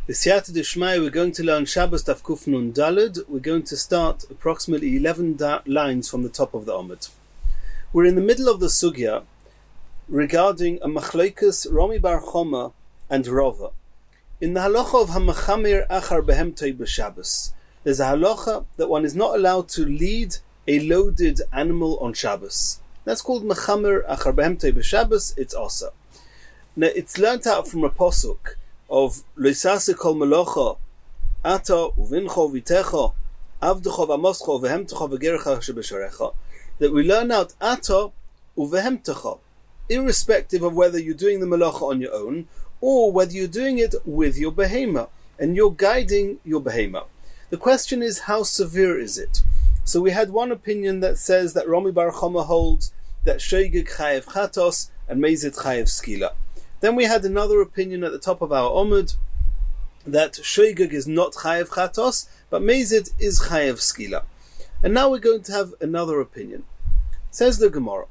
The Siyata Dishmai, we're going to learn Shabbos Daf Kuf Nun Daled. We're going to start approximately 11 lines from the top of the Omid. We're in the middle of the Sugya regarding a Machlokes Rami Bar Choma and Rava. In the halacha of Hamachamir Achar Behemtei B'Shabbos, there's a halacha that one is not allowed to lead a loaded animal on Shabbos. That's called Machamir Achar Behemtei B'Shabbos. It's Osa. Now it's learnt out from a posuk of Loisase Kol Melocha Ata Uvincho Vitecha Avdecha V'Amoscha V'Hemtecha V'Gerecha Shebesharecha, that we learn out Ata Uvehemtecha, irrespective of whether you're doing the Melocha on your own or whether you're doing it with your behema and you're guiding your behema. The question is, how severe is it? So we had one opinion that says that Rami Bar Choma holds that Shoigig Chayev Chatos and Mezid Chayev Skila. Then we had another opinion at the top of our Omid that Shoigig is not Chayev Chatos, but Mezid is Chayev Skila. And now we're going to have another opinion. Says the Gemara,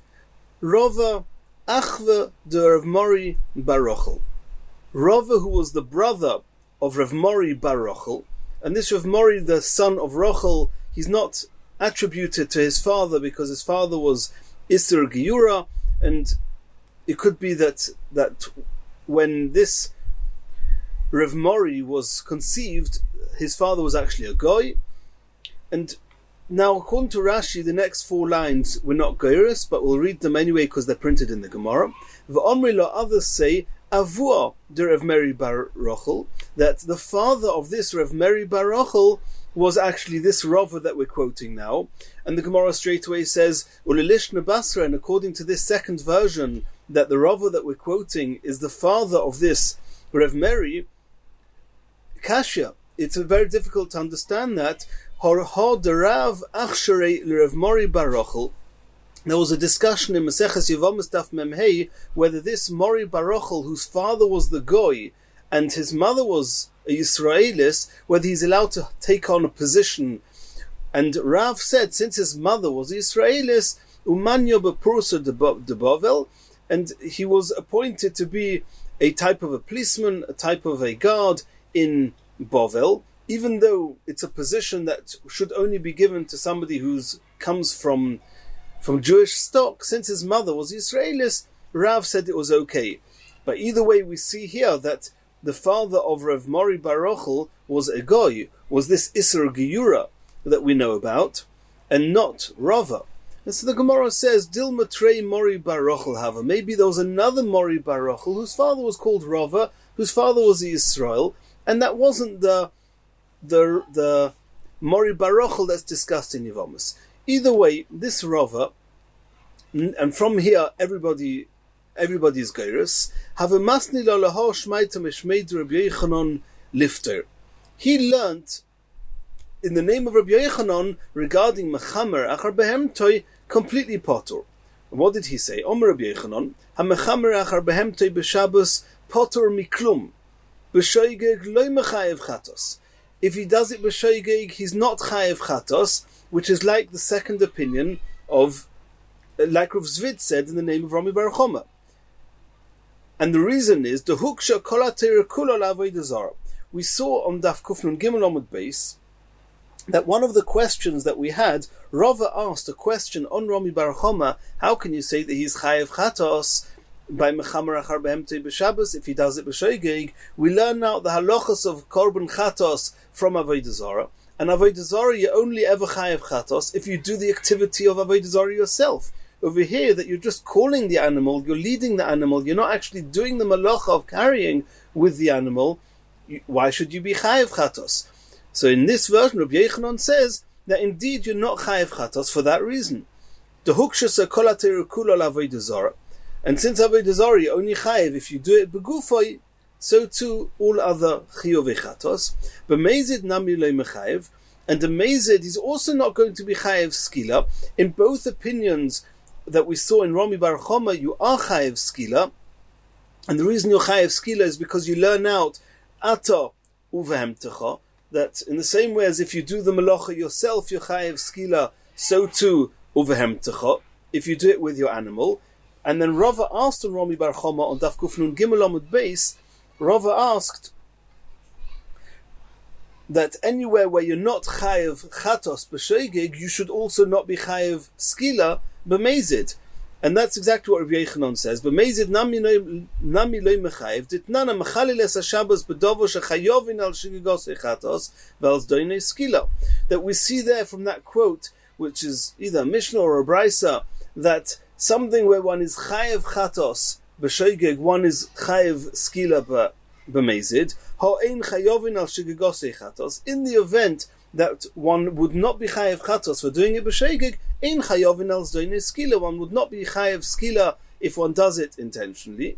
Rava Achva de Rav Mori bar Rochel. Rava, who was the brother of Rav Mori bar Rochel, and this Rav Mori, the son of Rochel, he's not attributed to his father because his father was Isser Giura, and it could be that when this Rav Mori was conceived, his father was actually a goy. And now, according to Rashi, the next 4 lines were not goyrus, but we'll read them anyway because they're printed in the Gemara. V'omri lo, others say, Avua de Rav Meri bar Rochel, that the father of this Rav Meri bar Rochel was actually this Rava that we're quoting now. And the Gemara straight away says, Ulilish Nebasra, and according to this second version, that the Rava that we're quoting is the father of this Rav Meri, Kashya. It's very difficult to understand that. There was a discussion in Maseches Yevamos Daf Memhei whether this Mori bar Rochel, whose father was the Goy and his mother was a Yisraelis, whether he's allowed to take on a position. And Rav said, since his mother was a Yisraelis, Umanyo bepursa de Bovel, and he was appointed to be a type of a policeman, a type of a guard in Bovel, even though it's a position that should only be given to somebody who comes from Jewish stock. Since his mother was Yisraelis, Rav said it was okay. But either way, we see here that the father of Rav Mori bar Rochel was a goy, was this Isser Giura that we know about, and not Rava. And so the Gemara says, Dilma Trei Mori bar Rochel Hava. Maybe there was another Mori bar Rochel whose father was called Rava, whose father was Yisrael, and that wasn't the Mori bar Rochel that's discussed in Yevamos. Either way, this Rava, and from here everybody's Geirus, have a masni lo laho shmaita mishmeid Rabbi Yochanan lifter. He learnt in the name of Rabbi Yochanan regarding Mechamer Achar Behemtoi completely potter. What did he say? Omer Rabbi Yochanan, HaMechamer Achar Behemtoi b'Shabbos potter miklum, b'shoigeg loy mechayev chatos. If he does it b'shoigeg, he's not chayev chatos, which is like the second opinion of, like Rav Zvid said in the name of Rami Bar Choma. And the reason is, the huksha kol ha'teira kula l'avodah zarah. We saw on Daf Kuf Nun Gimel Amud Beis that one of the questions that we had, Rava asked a question on Rami Bar Choma, how can you say that he's chayev chatos by Mechamer Achar Behemtei b'Shabbos if he does it b'shoigeg? We learn now the halachas of korban chatos from avodah zarah, and avodah zarah you only ever chayev chatos if you do the activity of avodah zarah yourself. Over here, that you're just calling the animal, you're leading the animal, you're not actually doing the malacha of carrying with the animal. Why should you be chayev chatos? So in this version, Rabbi Yochanan says that indeed you're not chayev chatos for that reason. The hukshasa kol ha'teira kula l'avodah zarah, and since avodah zarah you only chayev if you do it begufay, so too all other chiyuvei chatos. But mezid nami lo mechayev, and the mezid is also not going to be chayev skila. In both opinions that we saw in Rami Bar Choma, you are chayev skila, and the reason you're chayev skila is because you learn out ata uvehemtecha, that in the same way as if you do the malacha yourself, you're chayev skila, so too uvehemtecha, if you do it with your animal. And then Rava asked on Rami Bar Choma on Daf Kuf Nun Gimel Amud Beis, Rava asked, that anywhere where you're not chayev chatos b'shoigig, you should also not be chayev skila b'mezid. And that's exactly what Rabbi Yochanan says. B'mezid nami loy mechayev, ditnana mechalil es ha-Shabbos b'dovo shechayovin al shigigos chatos v'al zdoinei skila. That we see there from that quote, which is either a Mishnah or a Brisa, that something where one is chayev chatos b'shoigig, one is chayev skila b'mezid, ha'ein chayovin al shigigos chatos. In the event that one would not be chayev chatos for doing it b'shoigig, ein chayovin al zdoinei skila, one would not be chayev skila if one does it intentionally.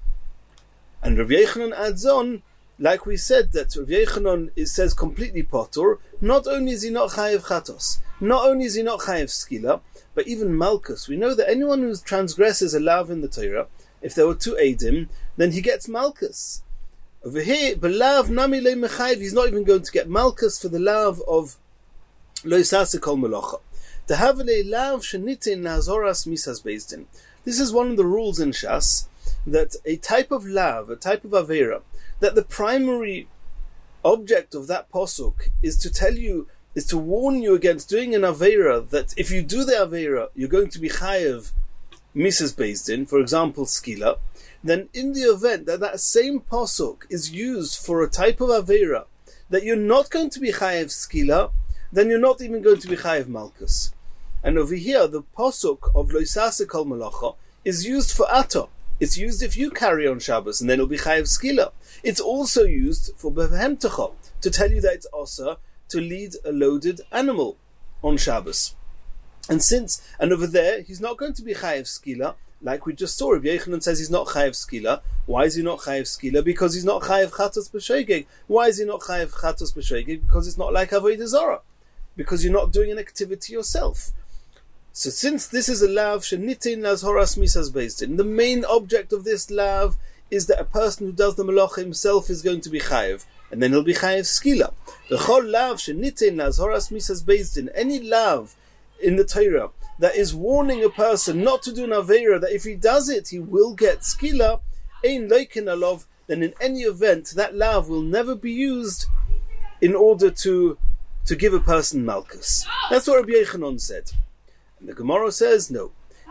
And Rav Yochanan adds on, like we said, that Rav Yochanan says completely potur. Not only is he not chayev chatos, not only is he not chayev skila, but even malchus. We know that anyone who transgresses a lav in the Torah, if there were two eidim, then he gets malchus. Over here, belav nami le mechayev, he's not even going to get malchus for the lav of lo yisase kol melacha. To have a lav shenitin nazoras misas bezdin. This is one of the rules in Shas, that a type of lav, a type of avera, that the primary object of that posuk is to tell you, is to warn you against doing an avera, that if you do the avera, you're going to be chayev misas bezdin, for example, skila. Then in the event that that same posuk is used for a type of avera that you're not going to be chayev skila, then you're not even going to be chayev malchus. And over here, the posuk of lo yisase kol melacha is used for ato. It's used if you carry on Shabbos, and then it'll be chayev skila. It's also used for bevehemtecha, to tell you that it's also to lead a loaded animal on Shabbos. And over there, he's not going to be chayev skila, like we just saw. Rabbi Yochanan says he's not chayev skila. Why is he not chayev skila? Because he's not chayev chatos b'shoigig. Why is he not chayev chatos b'shoigig? Because it's not like avodah zarah. Because you're not doing an activity yourself. So since this is a lav shenitin lazhoras misas bezdin, the main object of this lav is that a person who does the malacha himself is going to be chayev, and then he'll be chayev skila. The chol lav shenitin lazhoras misas bezdin, any lav in the Torah that is warning a person not to do an avera, that if he does it, he will get skila, ein loikin alov, then in any event, that lav will never be used in order to give a person malchus. That's what Rabbi Yochanan said. And the Gemara says, no.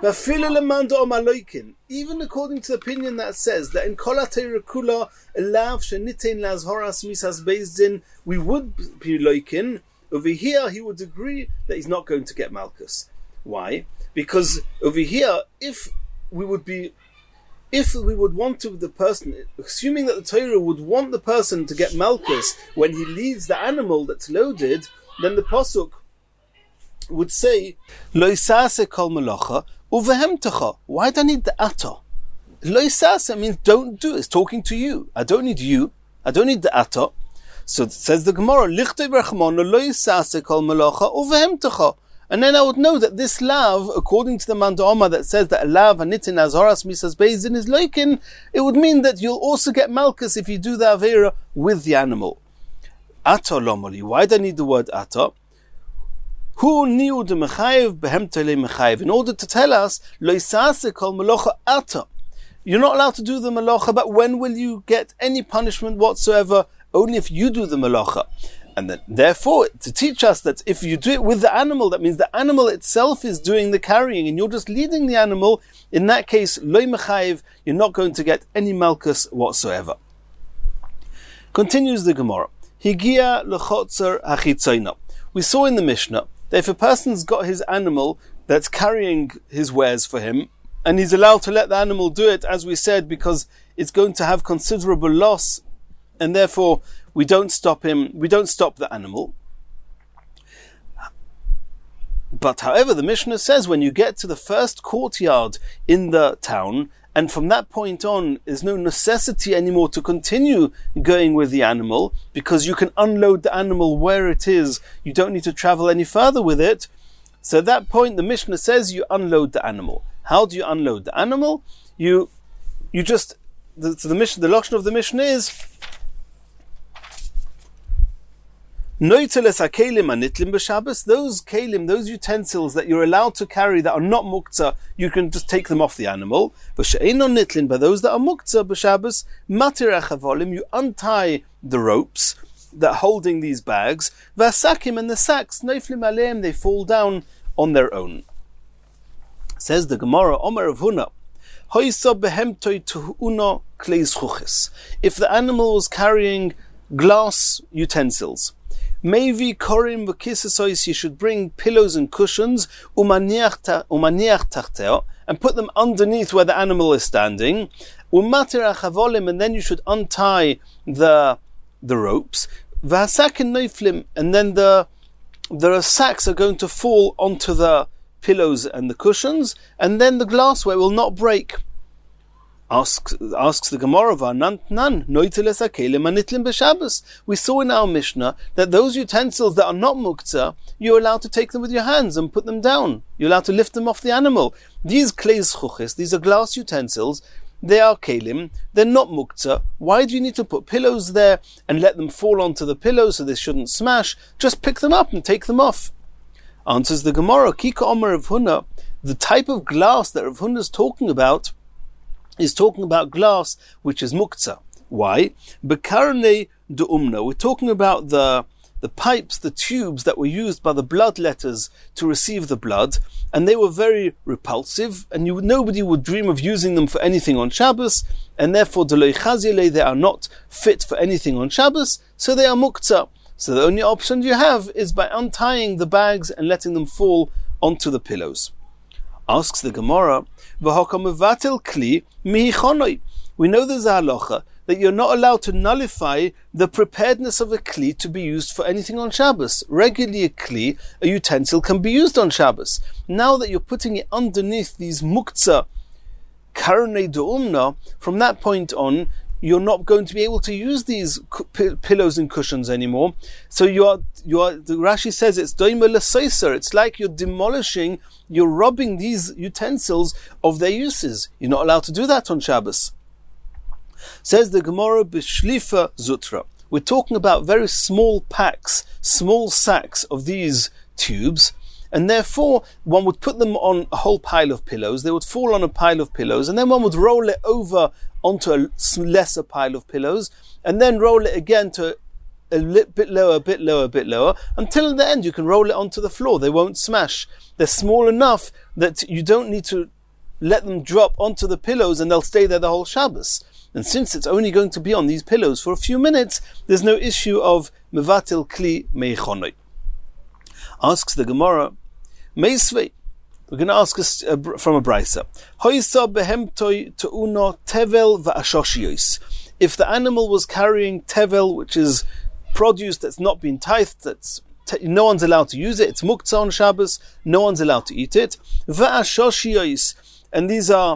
Even according to the opinion that says that in kol ha-Torah kula, a lav shenitein lazhoras misas bezdin, we would be loikin, over here he would agree that he's not going to get malchus. Why? Because over here, if we would want to, the person, assuming that the Torah would want the person to get malchus when he leads the animal that's loaded, then the pasuk would say, Lo yisase kol melacha uvehemtecha. Why do I need the ata? Lo yisase means don't do. It's talking to you. I don't need you. I don't need the ata. So it says the Gemara, Lichtei b'rachmona lo yisase kol melacha uvehemtecha. And then I would know that this lav, according to the Manda'oma that says that a lav hanitin azharas misas bezdin is loikin, it would mean that you'll also get malchus if you do the avera with the animal. Ata lomoli. Why do I need the word ata? Hu niu de mechayev behemtele mechayev. In order to tell us, lo yisase kol melacha ata. You're not allowed to do the melacha, but when will you get any punishment whatsoever? Only if you do the melacha. And then, therefore, to teach us that if you do it with the animal, that means the animal itself is doing the carrying, and you're just leading the animal. In that case, loy mechayev, you're not going to get any malchus whatsoever. Continues the Gemara. Higia lechotzer hachitzayna. We saw in the Mishnah that if a person's got his animal that's carrying his wares for him, and he's allowed to let the animal do it, as we said, because it's going to have considerable loss, and therefore we don't stop the animal. But however, the Mishnah says when you get to the first courtyard in the town, and from that point on, there's no necessity anymore to continue going with the animal, because you can unload the animal where it is. You don't need to travel any further with it. So at that point, the Mishnah says you unload the animal. How do you unload the animal? The lashon of the Mishnah is Noiteles hakelim anitlim b'Shabbos. Those kelim, those utensils that you're allowed to carry that are not muktzah, you can just take them off the animal. But she'eino nitlin, but those that are muktzah b'Shabbos, matir achavolim, you untie the ropes. that holding these bags, Vasakim, and the sacks, Neiflim Aleim, they fall down on their own. Says the Gemara, Omer of Huna, if the animal was carrying glass utensils, maybe korim v'kisasois, you should bring pillows and cushions, umaniach tachteo, and put them underneath where the animal is standing, umatir achavolim, and then you should untie the ropes, v'hasakin neiflim, and then the sacks are going to fall onto the pillows and the cushions, and then the glassware will not break. Asks the Gemara, we saw in our Mishnah that those utensils that are not muktzah, you're allowed to take them with your hands and put them down. You're allowed to lift them off the animal. These kleis chuchis, these are glass utensils, they are kelim, they're not muktzah. Why do you need to put pillows there and let them fall onto the pillows so they shouldn't smash? Just pick them up and take them off. Answers the Gemara, Kika Omer of Huna, the type of glass that Rav Huna is talking about glass which is muktzah. Why? Bekarne de umna. We're talking about the pipes, the tubes that were used by the bloodletters to receive the blood, and they were very repulsive, and nobody would dream of using them for anything on Shabbos, and therefore deloi chazile, they are not fit for anything on Shabbos, so they are muktzah. So the only option you have is by untying the bags and letting them fall onto the pillows. Asks the Gemara, we know there's a halacha that you're not allowed to nullify the preparedness of a kli to be used for anything on Shabbos. Regularly a utensil can be used on Shabbos. Now that you're putting it underneath these muktzah karnei de'umna, from that point on, you're not going to be able to use these pillows and cushions anymore. So the Rashi says it's doime l'soiser. It's like you're demolishing, you're robbing these utensils of their uses. You're not allowed to do that on Shabbos. Says the Gemara b'shlifa zutra. We're talking about very small packs, small sacks of these tubes, and therefore one would put them on a whole pile of pillows. They would fall on a pile of pillows, and then one would roll it over onto a lesser pile of pillows, and then roll it again to a bit lower, until in the end you can roll it onto the floor. They won't smash. They're small enough that you don't need to let them drop onto the pillows, and they'll stay there the whole Shabbos. And since it's only going to be on these pillows for a few minutes, there's no issue of mevatil kli meichonoi. Asks the Gemara, Meisvei, we're going to ask us from a brisa. If the animal was carrying tevel, which is produce that's not been tithed, no one's allowed to use it, it's muktzah on Shabbos, no one's allowed to eat it. And these are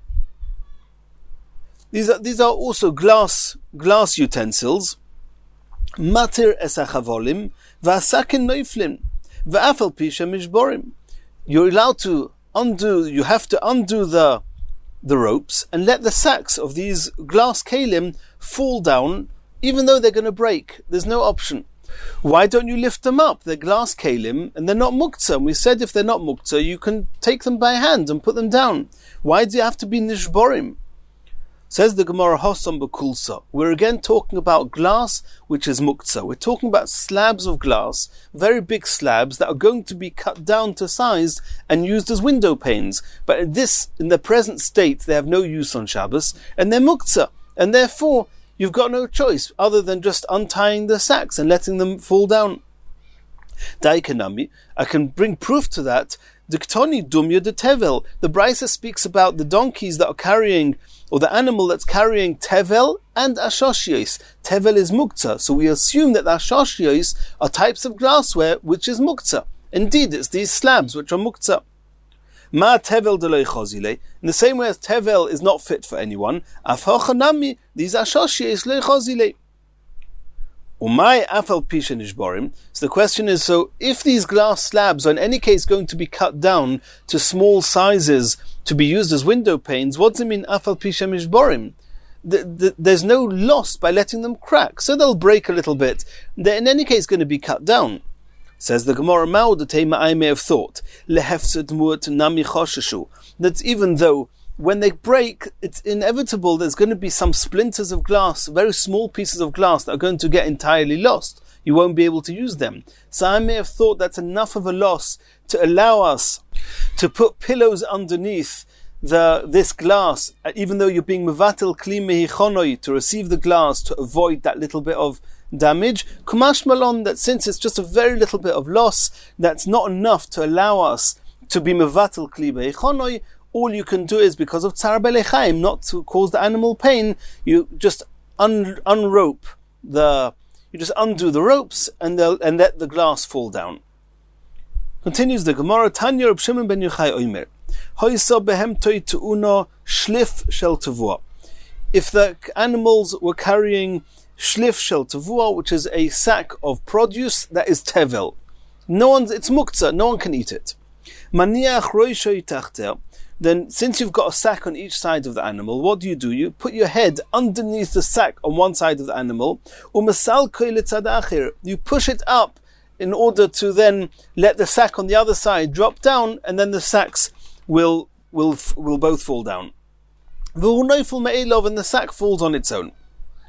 also glass utensils. Matir esachavolim v'asakin noiflim v'afal pisha mishborim. You're allowed to you have to undo the ropes and let the sacks of these glass kalim fall down, even though they're going to break. There's no option. Why don't you lift them up? They're glass kalim and they're not muktzah. And we said if they're not muktzah, you can take them by hand and put them down. Why do you have to be nishborim? Says the Gemara, Hossam b'kulsa. We're again talking about glass, which is muktzah. We're talking about slabs of glass, very big slabs that are going to be cut down to size and used as window panes. But in the present state, they have no use on Shabbos, and they're muktzah. And therefore, you've got no choice other than just untying the sacks and letting them fall down. Daikanami, I can bring proof to that. Diktoni dumya de tevel. The Brisa speaks about the donkeys that are carrying, or the animal that's carrying tevel and ashoshios. Tevel is muktzah, so we assume that the ashoshios are types of glassware which is muktzah. Indeed, it's these slabs which are muktzah. Ma tevel deloi chozile. In the same way as tevel is not fit for anyone, afhochanami, these ashoshios le chozile. Umay afal pisha nishborim. So the question is, so if these glass slabs are in any case going to be cut down to small sizes to be used as window panes, what does it mean afal pisha nishborim? There's no loss by letting them crack, so they'll break a little bit. They're in any case going to be cut down. Says the Gemara, Ma'u the Tema, I may have thought lehefsed mu'at nami chosheshu, that even though when they break, it's inevitable there's going to be some splinters of glass, very small pieces of glass that are going to get entirely lost. You won't be able to use them. So I may have thought that's enough of a loss to allow us to put pillows underneath this glass, even though you're being mevatel kli mehichonoi, to receive the glass, to avoid that little bit of damage. Kumash malon, that since it's just a very little bit of loss, that's not enough to allow us to be mevatel kli mehichonoi. All you can do is, because of tzar belechaim, not to cause the animal pain, you just unrope you just undo the ropes and let the glass fall down. Continues the Gemara, Tanya Reb Shimon ben Yochai Omer, Hoysa behemtoi tu'uno shlif shel tavua. If the animals were carrying shlif shel tavua, which is a sack of produce that is tevel, it's muktzah, no one can eat it. Maniach roisho yitachter. Then, since you've got a sack on each side of the animal, what do? You put your head underneath the sack on one side of the animal. You push it up in order to then let the sack on the other side drop down, and then the sacks will both fall down. And the sack falls on its own.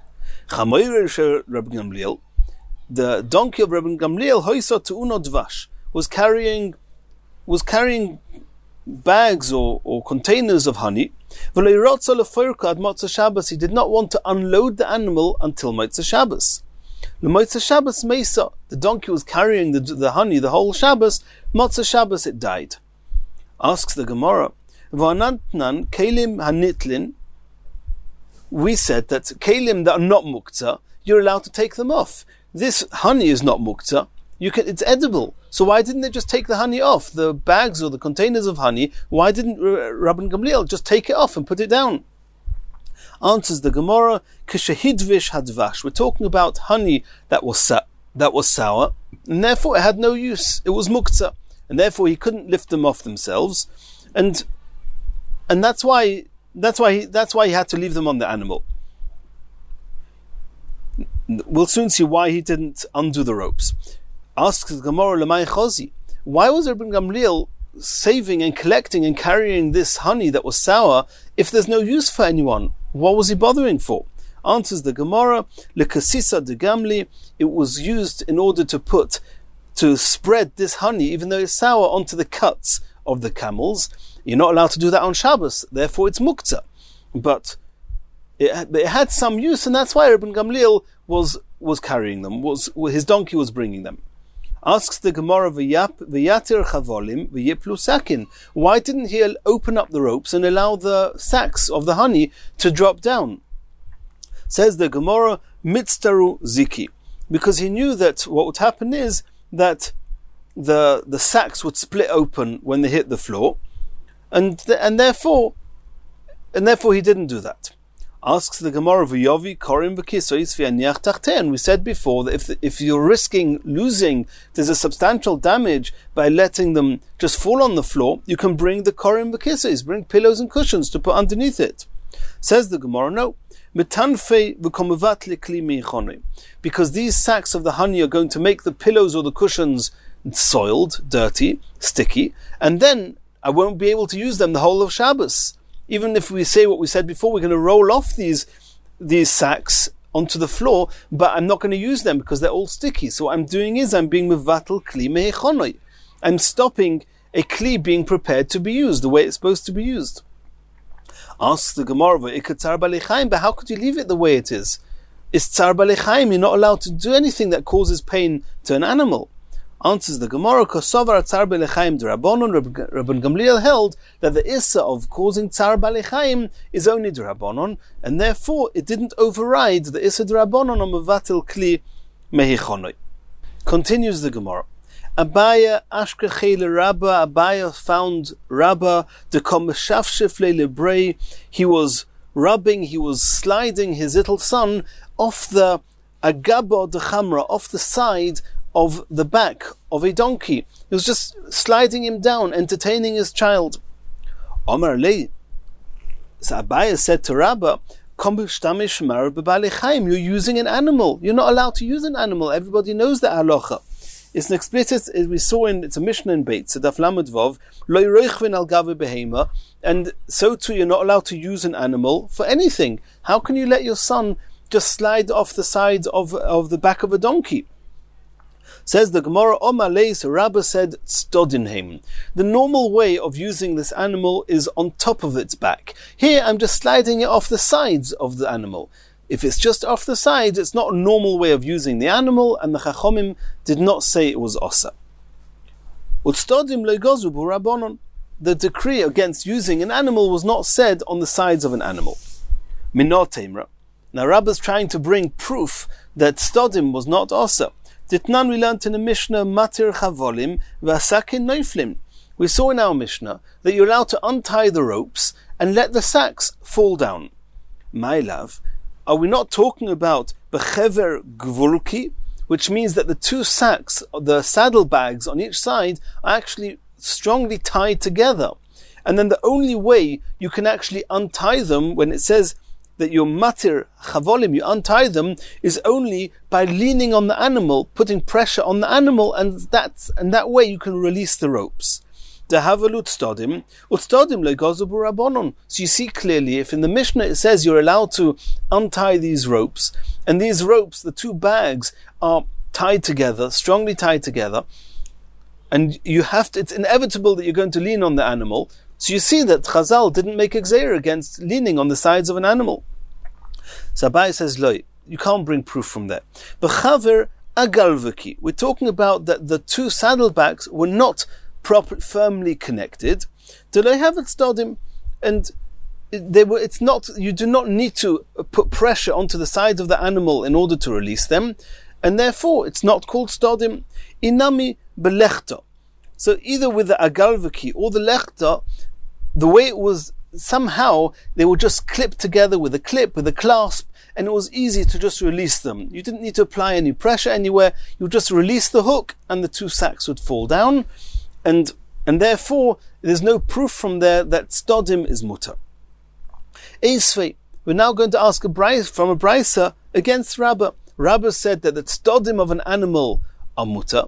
The donkey of Rabbi Gamliel was carrying bags or containers of honey. He did not want to unload the animal until Motzei Shabbos. The donkey was carrying the honey the whole Shabbos. Motzei Shabbos it died. Asks the Gemara, we said that kelim that are not muktzah, you're allowed to take them off. This honey is not muktzah. It's edible. So why didn't they just take the honey off? The bags or the containers of honey, why didn't Rabban Gamliel just take it off and put it down? Answers the Gemara, Kishahidvish hadvash. We're talking about honey that was sour, and therefore it had no use. It was muktzah, and therefore he couldn't lift them off themselves, and that's why he had to leave them on the animal. We'll soon see why he didn't undo the ropes. Asks the Gemara, Lamai Chozi, why was Rabban Gamliel saving and collecting and carrying this honey that was sour if there's no use for anyone? What was he bothering for? Answers the Gemara, Lekasisa de Gamli, it was used in order to spread this honey, even though it's sour, onto the cuts of the camels. You're not allowed to do that on Shabbos, therefore it's muktzah. But it had some use, and that's why Rabban Gamliel was carrying them, his donkey was bringing them. Asks the Gemara, V'yatir chavolim v'yiplu sakin. Why didn't he open up the ropes and allow the sacks of the honey to drop down? Says the Gemara, Mitztaru ziki. Because he knew that what would happen is that the sacks would split open when they hit the floor, and therefore he didn't do that. Asks the Gemara, V'yovi korim v'kisois v'yaniach tachten. We said before that if you're risking losing, there's a substantial damage by letting them just fall on the floor, you can bring the korim v'kisois, bring pillows and cushions to put underneath it. Says the Gemara, no. Because these sacks of the honey are going to make the pillows or the cushions soiled, dirty, sticky, and then I won't be able to use them the whole of Shabbos. Even if we say what we said before, we're going to roll off these sacks onto the floor, but I'm not going to use them because they're all sticky. So what I'm doing is I'm being mevatel kli mehechonoi. I'm stopping a kli being prepared to be used the way it's supposed to be used. Asks the Gemara, but how could you leave it the way it is? It's tzar balechaim. You're not allowed to do anything that causes pain to an animal. Answers the Gemara, Kosovar tzar balechaim d'Rabbanon. Rabban Gamliel held that the issa of causing tzar balechaim is only d'Rabbanon, and therefore it didn't override the issa d'Rabbanon on mevatel kli mehichonoi. Continues the Gemara. Abaya ashkechele Rabba. Abaya found Rabba de komeshafshif lebrei. He was sliding his little son off the agabo de chamra, off the side of the back of a donkey. He was just sliding him down, entertaining his child. Omar lei. So Abaya said to Rabba, you're using an animal. You're not allowed to use an animal. Everybody knows that halacha. It's an explicit, as we saw it's a Mishnah in Beit, Daf Lamed Vav, Lo roichvin al gave behema, and so too you're not allowed to use an animal for anything. How can you let your son just slide off the side of the back of a donkey? Says the Gemara, Omar Leis, Rabbah said, Stodinheim. The normal way of using this animal is on top of its back. Here I'm just sliding it off the sides of the animal. If it's just off the sides, it's not a normal way of using the animal, and the Chachomim did not say it was osa. Utstodim legozu burabonon. The decree against using an animal was not said on the sides of an animal. Minor Temra. Now Rabbah's trying to bring proof that stodim was not osa. Ditnan, we learned in the Mishnah, Matir Chavolim Vasakin Neuflim. We saw in our Mishnah that you're allowed to untie the ropes and let the sacks fall down. My love, are we not talking about Bechever Gvulki, which means that the two sacks, the saddlebags on each side, are actually strongly tied together? And then the only way you can actually untie them, when it says that your matir chavolim, you untie them, is only by leaning on the animal, putting pressure on the animal, and that way you can release the ropes. So you see clearly, if in the Mishnah it says you're allowed to untie these ropes, and these ropes, the two bags, are tied together, strongly tied together, and it's inevitable that you're going to lean on the animal. So you see that Chazal didn't make a gzeira against leaning on the sides of an animal. So Abai says, "Lo, you can't bring proof from there." B'chaver agalvaki. We're talking about that the two saddlebags were not firmly connected. Do they have it stodim? And it's not. You do not need to put pressure onto the sides of the animal in order to release them, and therefore it's not called stodim. Inami belechta. So either with the agalvaki or the lechta, the way it was, somehow they were just clipped together with a clip, with a clasp, and it was easy to just release them. You didn't need to apply any pressure anywhere. You just release the hook and the two sacks would fall down, and therefore there's no proof from there that stodim is mutter. Eisvei, we're now going to ask from a brisa against Rabbah. Rabbah said that the stodim of an animal are mutter.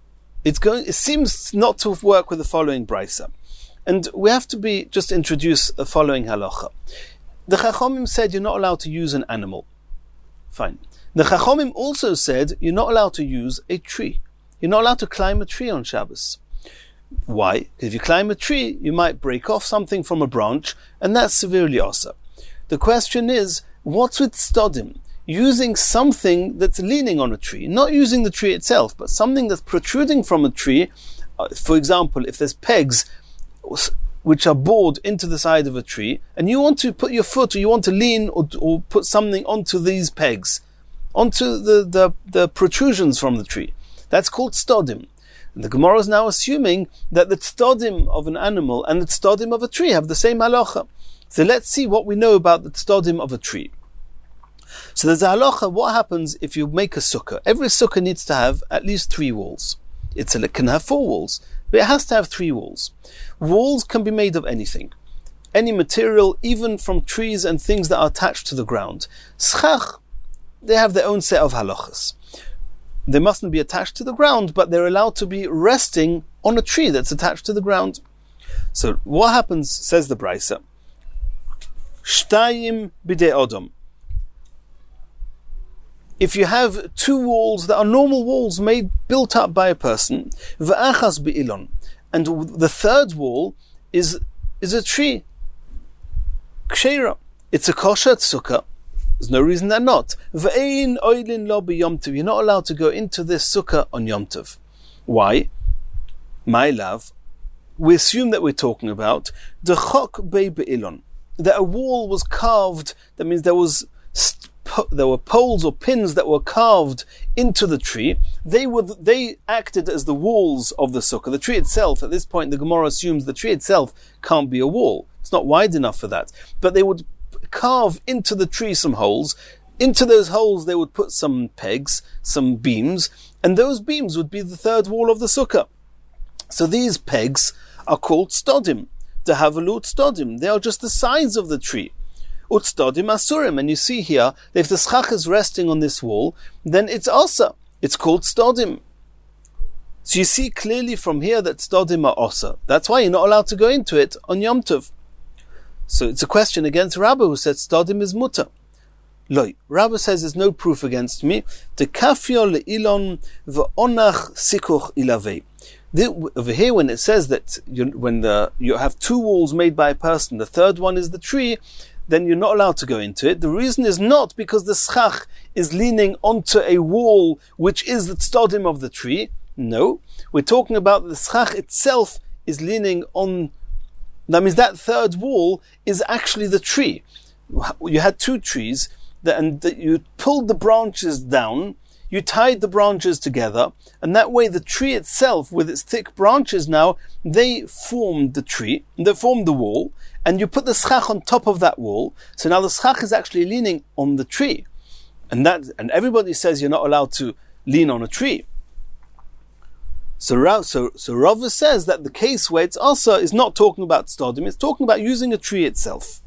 It seems not to work with the following brisa. And we have to just introduce the following halacha. The Chachomim said you're not allowed to use an animal. Fine. The Chachomim also said you're not allowed to use a tree. You're not allowed to climb a tree on Shabbos. Why? Because if you climb a tree, you might break off something from a branch, and that's severely osa. The question is, what's with stodim? Using something that's leaning on a tree, not using the tree itself, but something that's protruding from a tree. For example, if there's pegs which are bored into the side of a tree, and you want to put your foot, or you want to lean or put something onto these pegs, onto the protrusions from the tree, that's called stodim. And the Gemara is now assuming that the stodim of an animal and the stodim of a tree have the same halacha. So let's see what we know about the stodim of a tree. So there's a halacha, what happens if you make a sukkah? Every sukkah needs to have at least 3 walls. It can have 4 walls, but it has to have 3 walls. Walls can be made of anything. Any material, even from trees and things that are attached to the ground. Schach, they have their own set of halachas. They mustn't be attached to the ground, but they're allowed to be resting on a tree that's attached to the ground. So what happens, says the Brisa, Shtayim bidei odom. If you have 2 walls that are normal walls built up by a person, v'achas be'ilon, and the 3rd wall is a tree, kshera, it's a kosher sukkah. There's no reason they're not. V'ein oilin lo b'yom tov. You're not allowed to go into this sukkah on Yom Tov. Why? My love, we assume that we're talking about the chok bei be'ilon, that a wall was carved. That means there were poles or pins that were carved into the tree. They acted as the walls of the sukkah. The tree itself, at this point, the Gemara assumes the tree itself can't be a wall. It's not wide enough for that. But they would carve into the tree some holes. Into those holes they would put some pegs, some beams, and those beams would be the 3rd wall of the sukkah. So these pegs are called stodim. Dehavelut stodim. They are just the sides of the tree. Utstodim asurim, and you see here that if the schach is resting on this wall, then it's asa. It's called stodim. So you see clearly from here that Stodim are Osa. That's why you're not allowed to go into it on Yom Tov. So it's a question against Rabbah, who said Stodim is Mutter. Loi, Rabbah says there's no proof against me. De kafio le'ilon v'onach sikuch ilavei. Over here, when it says that you have two walls made by a person, the third one is the tree, then you're not allowed to go into it. The reason is not because the schach is leaning onto a wall which is the tzdodim of the tree. No, we're talking about the schach itself is leaning on. That means that third wall is actually the tree. You had two trees, and you pulled the branches down, you tied the branches together, and that way the tree itself, with its thick branches now, they formed the tree, they formed the wall, and you put the schach on top of that wall, so now the schach is actually leaning on the tree. And everybody says you're not allowed to lean on a tree. So Rava says that the case where it's asa is not talking about stodim, it's talking about using a tree itself.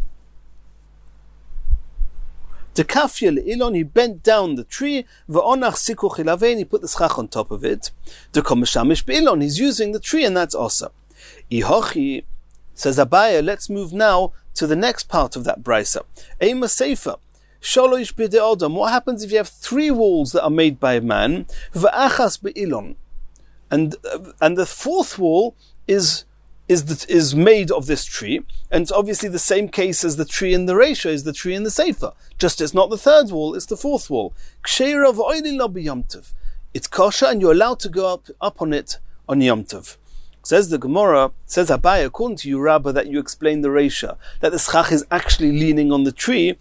The kafya le'ilon, he bent down the tree, v'onach sikuch ilavein, he put the schach on top of it. The komeshamish be'ilon, he's using the tree, and that's asa. Ihochi, says Abaya, let's move now to the next part of that brisa. Eima seifa. Sholosh b'de odom. What happens if you have three walls that are made by a man? V'achas be'ilon. And the fourth wall is made of this tree, and it's obviously the same case as the tree in the Reisha is the tree in the Sefer. Just it's not the third wall, it's the fourth wall. It's kosher, and you're allowed to go up on it on Yom Tov. Says the Gemara, says Abai, according to you, Rabbah, that you explain the Reisha, that the schach is actually leaning on the tree.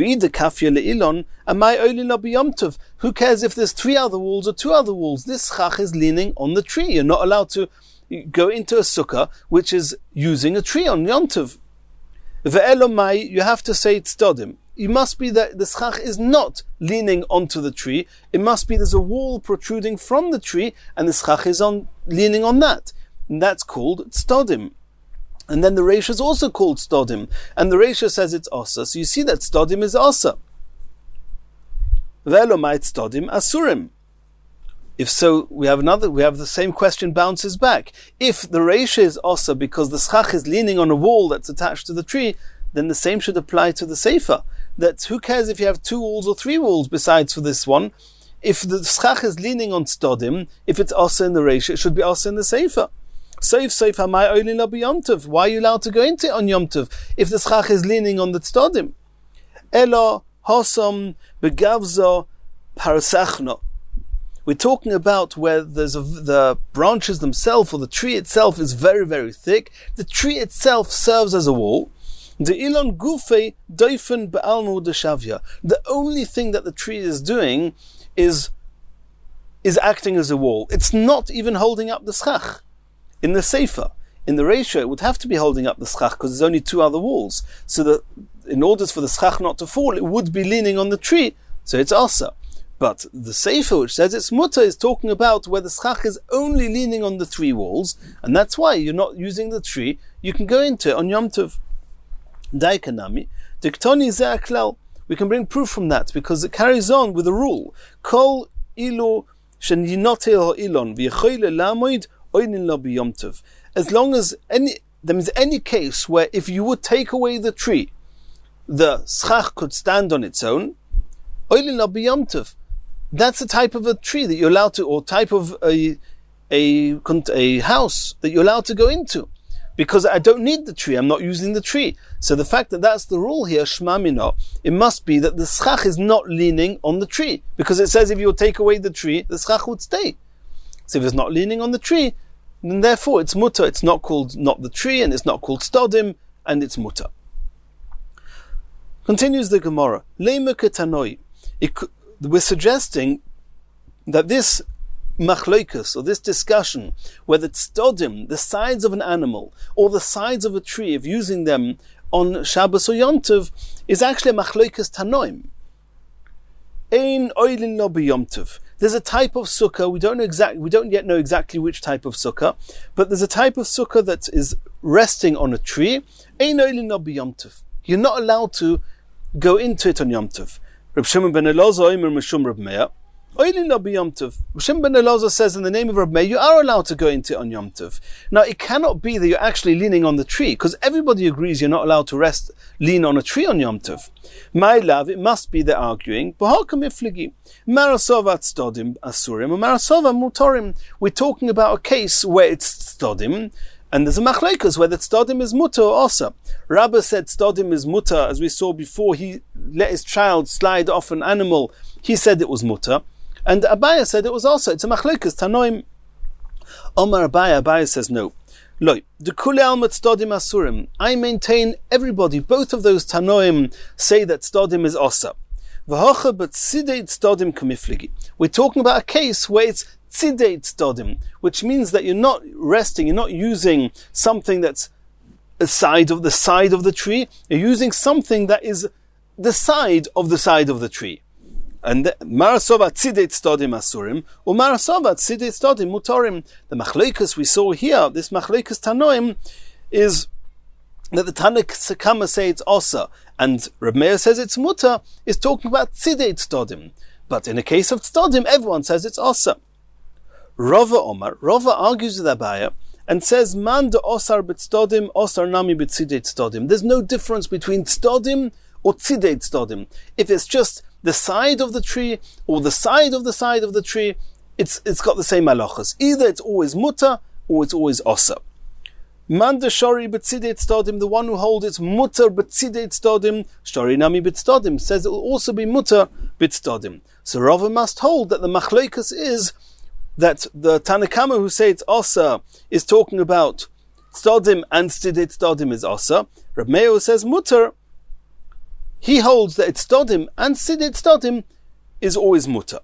Who cares if there's three other walls or two other walls? This schach is leaning on the tree. You're not allowed to go into a sukkah which is using a tree on Yom Tov. Ve'elomai, you have to say tzdodim. It must be that the schach is not leaning onto the tree. It must be there's a wall protruding from the tree, and the schach is leaning on that. And that's called tzdodim. And then the Reisha is also called tzdodim. And the Reisha says it's asa. So you see that tzdodim is asa. Ve'elomai tzdodim asurim. If so, we have the same question bounces back. If the Reisha is asa because the schach is leaning on a wall that's attached to the tree, then the same should apply to the Sefer. That who cares if you have two walls or three walls besides for this one? If the schach is leaning on tzdodim, if it's asa in the Reisha, it should be asa in the Sefer. Why are you allowed to go into it on Yom Tov if the schach is leaning on the tzdodim? Elo hosom begavzo parasachno. We're talking about where the branches themselves or the tree itself is very, very thick. The tree itself serves as a wall. The ilon gufe doifen be'almu deshavya. The only thing that the tree is doing is acting as a wall. It's not even holding up the schach. In the Sefer, in the Reisha, it would have to be holding up the schach because there's only two other walls. So that in order for the schach not to fall, it would be leaning on the tree. So it's asa. But the Sefer, which says it's mutter, is talking about where the schach is only leaning on the three walls, and that's why you're not using the tree. You can go into it on Yom Tov. Daikanami, diktoni ze'aklal. We can bring proof from that because it carries on with a rule. Kol ilu shenyinotel ha'ilon v'yechoyle lamoid oinin lo b'yom tov. As long as there is any case where if you would take away the tree, the schach could stand on its own, oinin lo b'yom tov. That's a type of a tree that you're allowed to, or type of a house that you're allowed to go into. Because I don't need the tree, I'm not using the tree. So the fact that that's the rule here, shma mino, it must be that the schach is not leaning on the tree. Because it says if you would take away the tree, the schach would stay. So if it's not leaning on the tree, then therefore it's mutter. It's not called not the tree, and it's not called stodim, and it's mutter. Continues the Gemara. Leima ketanoi. We're suggesting that this machloikus, or this discussion, whether tzdodim, the sides of an animal, or the sides of a tree, of using them on Shabbos or Yom Tov, is actually a machloikus tanoim. Ein oilin lo b'Yom Tov. There's a type of sukkah, we don't yet know exactly which type of sukkah, but there's a type of sukkah that is resting on a tree. Ein oilin lo b'Yom Tov. You're not allowed to go into it on Yom Tov. Reb Shimon ben Elazar Omer Mishum Reb Meir. Shimon ben Elazar says in the name of Reb Meir, you are allowed to go into it on Yom Tov. Now, it cannot be that you're actually leaning on the tree, because everybody agrees you're not allowed to lean on a tree on Yom Tov. My love, it must be they're arguing. We're talking about a case where it's stodim, and there's a machlekes whether stodim is mutter or osa. Rabbah said stodim is mutter, as we saw before. He let his child slide off an animal. He said it was mutter. And Abaya said it was also. It's a machlekes tanoim. Omar Abaya says no. Loi, the kule almat stodim asurim. I maintain everybody, both of those tanoim say that stodim is osa. V'hocha but tzideit stodim kamifligi. We're talking about a case where it's tzideit stodim, which means that you're not resting, you're not using something that's the side of the tree. You're using something that is the side of the tree. And marasova tzideit stodim asurim, or marasova tzideit stodim mutorim. The machlekes we saw here, this machlekes tanoim, is that the Tanakh Kama say it's osa, and Reb Meir says it's mutter, is talking about tzideit stodim. But in the case of stodim, everyone says it's osa. Rava argues with Abaya and says, man de osar bit stodim, osar nami bit tzideit stodim. There's no difference between stodim or tzideit stodim. If it's just the side of the tree or the side of the tree, it's got the same halachas. Either it's always mutter or it's always osa. Man de shori bit tzideit stodim, the one who holds it's mutter bit tzideit stodim, shori nami bit stodim, says it will also be mutter bit stodim. So Rava must hold that the machlekes is that the Tanakama who say it's osa is talking about stodim, and tzideit stodim is osa. Reb Meir says mutter. He holds that it's stodim, and tzideit stodim is always mutter.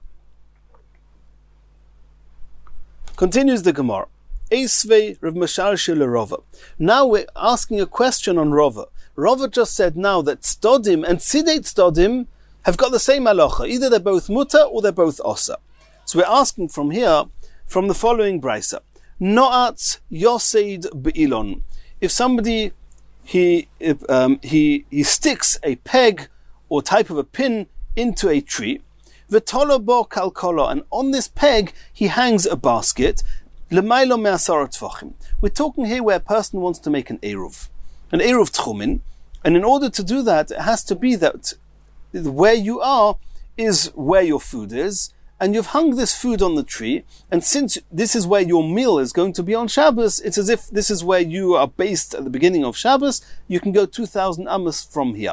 Continues the Gemara. Eisvei Rav Masharshel Rava. Now we're asking a question on Rava. Rava just said now that stodim and tzideit stodim have got the same halacha. Either they're both mutter or they're both osa. So we're asking from here, from the following brisa. No'at yoseid be'ilon. If somebody, he sticks a peg or type of a pin into a tree, v'tolo bo kalkolo, and on this peg he hangs a basket, l'maylo me'asara tfachim. We're talking here where a person wants to make an eruv tchumin, and in order to do that, it has to be that where you are is where your food is, and you've hung this food on the tree, and since this is where your meal is going to be on Shabbos, it's as if this is where you are based at the beginning of Shabbos. You can go 2,000 amos from here.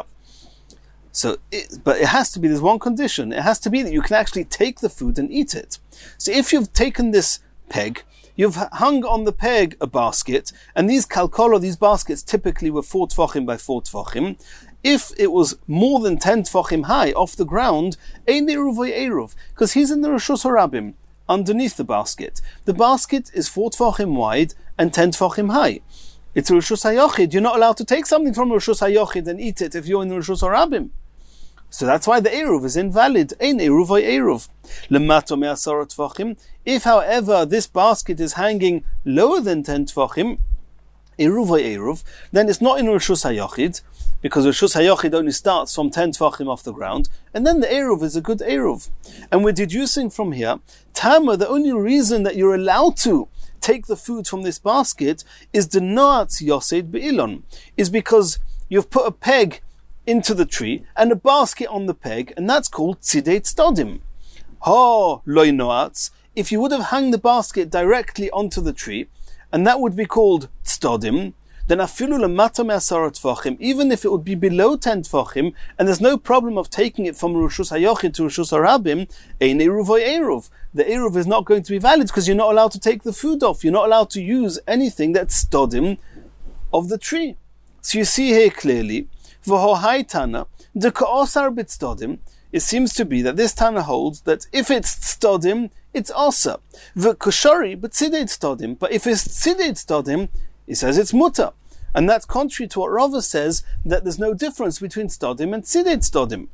But it has to be, there's one condition. It has to be that you can actually take the food and eat it. So if you've taken this peg, you've hung on the peg a basket, and these kalkolo, these baskets typically were 4 tfachim by 4 tfachim. If it was more than 10 tfachim high off the ground, ein eruv eruv, because he's in the Rishus Harabim, underneath the basket. The basket is 4 tfachim wide and 10 tfachim high. It's a Rishus HaYochid. You're not allowed to take something from Rishus HaYochid and eat it if you're in the Rishus Harabim. So that's why the eruv is invalid. Ein eruv eruv. Lemato me'asara tfachim. If, however, this basket is hanging lower than 10 tfachim, eruv eruv, then it's not in Rishus HaYochid, because Rishus HaYochid only starts from 10 tfachim off the ground, and then the eruv is a good eruv. And we're deducing from here, Tama, the only reason that you're allowed to take the food from this basket is the noat yoseid be'ilon, is because you've put a peg into the tree and a basket on the peg, and that's called tzideit stodim. Ha loy noats, if you would have hung the basket directly onto the tree, and that would be called stodim, then afilu lemata me'asara tfachim, even if it would be below 10 tfachim, and there's no problem of taking it from Rishus HaYochid to Rishus Harabim, ein eruv eruv. The eruv is not going to be valid because you're not allowed to take the food off. You're not allowed to use anything that's stodim of the tree. So you see here clearly, v'hohai tana, the ka'osar bit stodim, it seems to be that this Tana holds that if it's stodim, it's osa. V'koshori but tzideit stodim, but if it's tzideit stodim, he says it's mutter. And that's contrary to what Rava says, that there's no difference between stodim and tzideit stodim.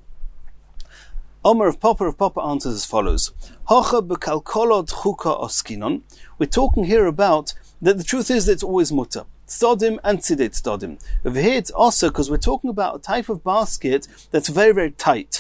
Omer of Papa answers as follows. Hocha b'kalkolot chuka oskinon. We're talking here about that the truth is that it's always mutter. Stodim and tzideit stodim. Over here it's also because we're talking about a type of basket that's very, very tight.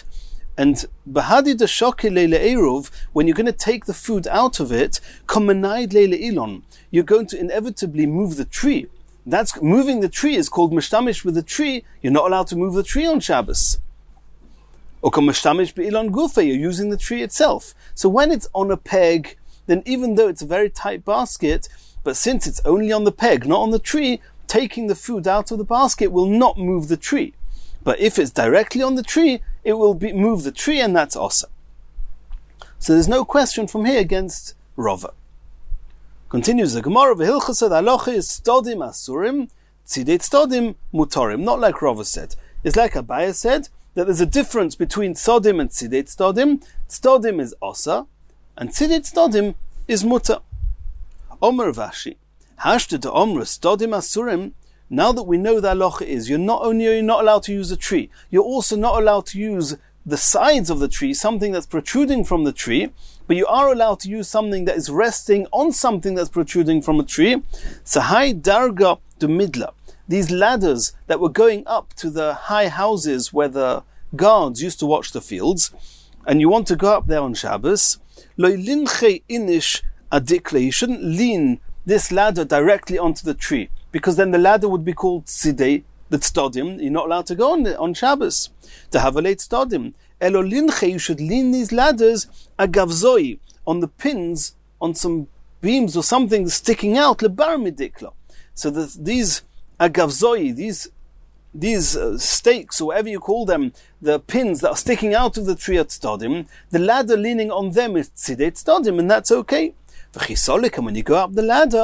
And bahadi de shoke leile eruv, when you're going to take the food out of it, komenaid leile ilon, you're going to inevitably move the tree. That's moving the tree is called mishtamish with the tree. You're not allowed to move the tree on Shabbos. Or mishtamish beilon gufa, you're using the tree itself. So when it's on a peg, then even though it's a very tight basket, but since it's only on the peg, not on the tree, taking the food out of the basket will not move the tree. But if it's directly on the tree, it will move the tree, and that's osa. So there's no question from here against Rava. Continues the Gemara, v'hilchasa halacha is stodim asurim, tzidei stodim mutorim. Not like Rava said. It's like Abaye said, that there's a difference between tzodim and tzidei tzodim. Tzodim is osa, and tzidei tzodim is mutar. Omer Vashi, hashta de omra stodim asurim. Now that we know the halacha is, you're not allowed to use a tree, you're also not allowed to use the sides of the tree, something that's protruding from the tree, but you are allowed to use something that is resting on something that's protruding from a tree. Sahai darga de midla. These ladders that were going up to the high houses where the guards used to watch the fields, and you want to go up there on Shabbos, lo linche inish adikle. You shouldn't lean this ladder directly onto the tree, because then the ladder would be called tzidei, the tzodim. You're not allowed to go on Shabbos. To have a late tzodim. Elo linche, you should lean these ladders agavzoi, on the pins, on some beams or something sticking out, lebar midikla. So that these agavzoi, these stakes, or whatever you call them, the pins that are sticking out of the tree at tzodim, the ladder leaning on them is tzidei tzodim, and that's okay. And when you go up the ladder,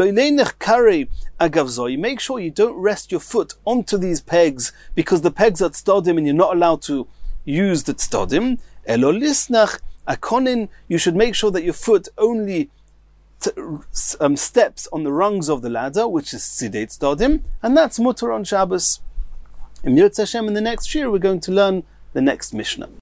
make sure you don't rest your foot onto these pegs, because the pegs are tzodim and you're not allowed to use the tzodim. You should make sure that your foot only steps on the rungs of the ladder, which is tzidei tzodim, and that's mutar on Shabbos. In Yirtzeh Hashem, in the next year, we're going to learn the next Mishnah.